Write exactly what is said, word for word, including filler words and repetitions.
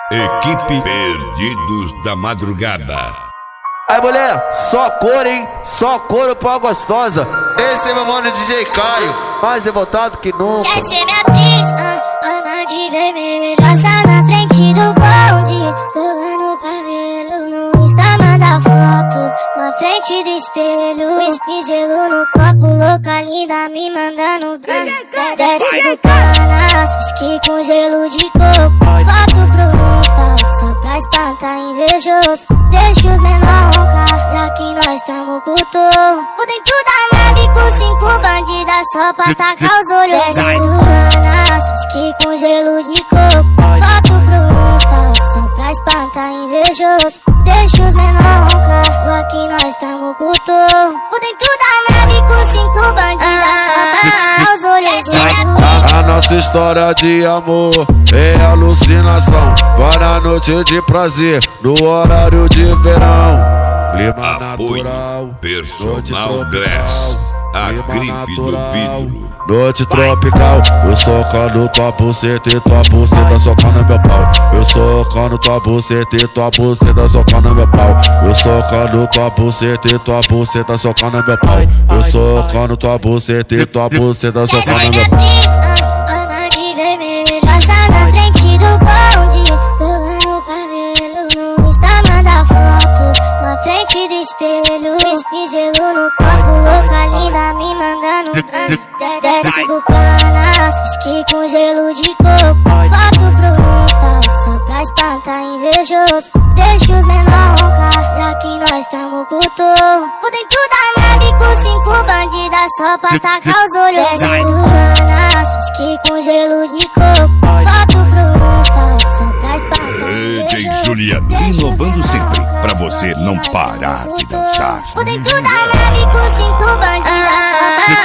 Equipe Perdidos da Madrugada. Aí, mulher, só couro, hein? Só couro pra gostosa. Esse é meu mano D J Caio, mais revoltado que nunca. Quer ser minha atriz, ah, ama de vermelho. Passa na frente do bonde, rolando o cabelo. No Insta manda foto, na frente do espelho. Whisky, gelo no copo, louca linda me mandando ah, desce bucanas, whisky com gelo de coco. Foto pro Insta, só pra espantar invejoso. Deixa os menor roncar, já que nós tamo com o touro. Por dentro da nave com cinco bandidas, só pra tacar os olhos. Desce bucanas, whisky com gelo de coco. Foto pro Insta, só pra espantar invejoso. Deixa os menor roncar, já que nós tamo com o touro. Por dentro da nave com cinco bandidas, só pra tacar os olhos. A nossa história de amor é alucinação. Para noite de prazer, no horário de verão. Clima Apoio natural, Personal Dress, a grife do vidro. Noite tropical, eu socando tua buceta e tua buceta socando meu pau. Eu socando tua buceta e tua buceta socando meu pau. Eu socando tua buceta e tua buceta socando meu pau. Eu socando tua buceta e tua buceta socando meu pau. Ama de vermelho, passa na frente do bonde, rolando o cabelo. No Insta manda foto, na frente do espelho. Whisky, gelo no copo, louca linda me mandando ah, desce bucanas, whisky com gelo de coco. Foto pro Insta, só pra espantar invejoso. Deixa os menor roncar, já que nós tamo com o touro. Por dentro da nave com cinco bandidas, só pra tacar os olhos. Desce bucanas, whisky com gelo de coco. Foto pro Insta, só pra espantar invejoso. D J Juliano, inovando sempre, pra você não parar de dançar. Por dentro da nave com cinco bandidas, só pra